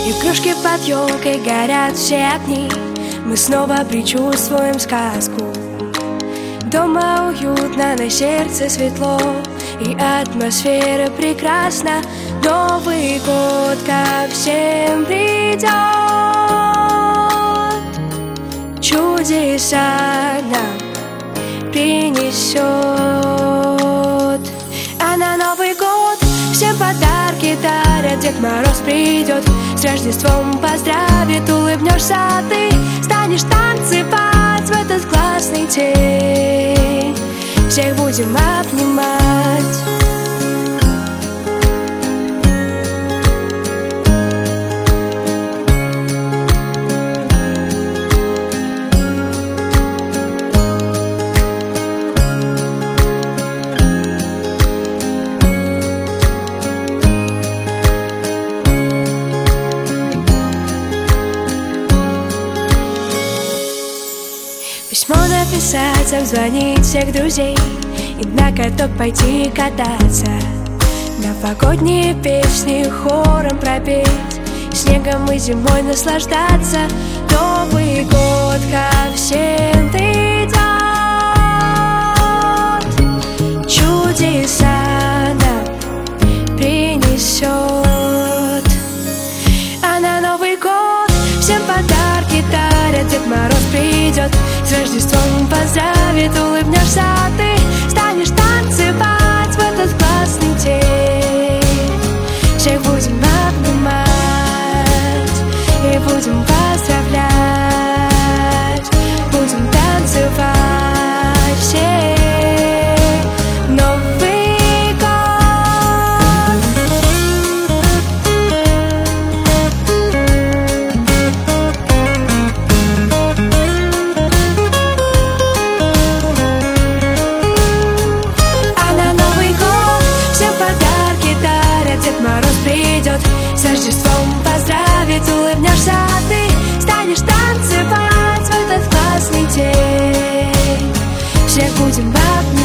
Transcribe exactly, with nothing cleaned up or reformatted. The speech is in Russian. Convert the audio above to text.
Игрушки под елкой, горят все огни. Мы снова предчувствуем сказку. Дома уютно, на сердце светло, и атмосфера прекрасна. Новый год ко всем придет, чудеса нам принесет. А на Новый год всем подарки дарят. Дед Мороз придет, с Рождеством поздравит. Улыбнешься ты, станешь танцевать в этот классный день. Всех будем обнимать. Письмо написать, обзвонить всех друзей и на каток пойти кататься. Новогодние песни хором пропеть, снегом и зимой наслаждаться. Новый год ко всем придет, чудеса нам принесет. А на Новый год всем подарки дарят. Дед Мороз придет, с Рождеством поздравит. Улыбнешься ты, станешь танцевать в этот классный день. Всех будем обнимать и будем поздравлять. Будем танцевать все. Новый год. А на Новый год всем подарки дарят. Дед Мороз придет, с Рождеством поздравит. Улыбнешься ты, станешь танцевать в этот классный день. Всех будем обнимать